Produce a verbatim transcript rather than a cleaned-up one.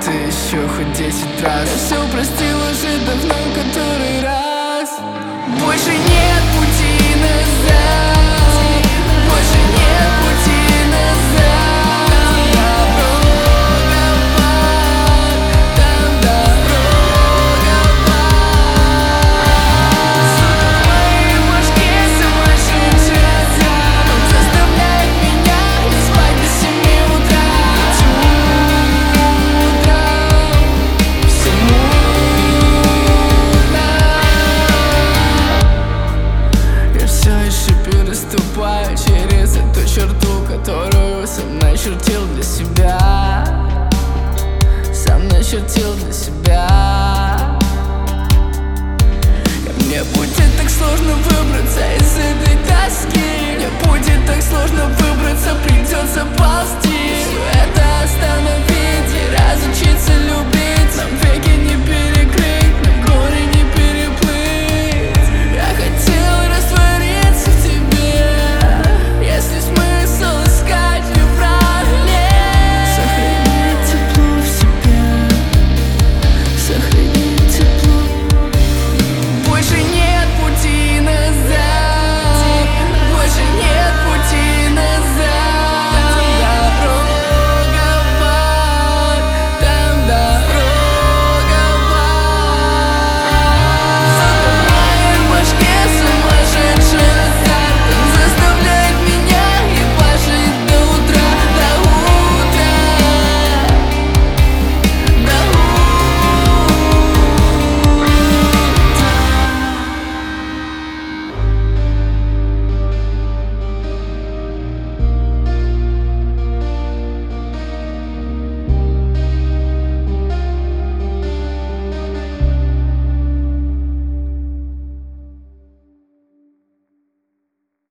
это еще хоть десять раз. Я все простил уже давно, который раз. Больше нет пути назад, больше нет пути назад. Дорогопад, там дорогопад. Сука, в моей башке сумасшедшая. Он заставляет меня не спать до семи утра. Всему я все еще переступаю через эту черту, которую сам начертил для себя. Сам начертил для себя. И мне будет так сложно выбраться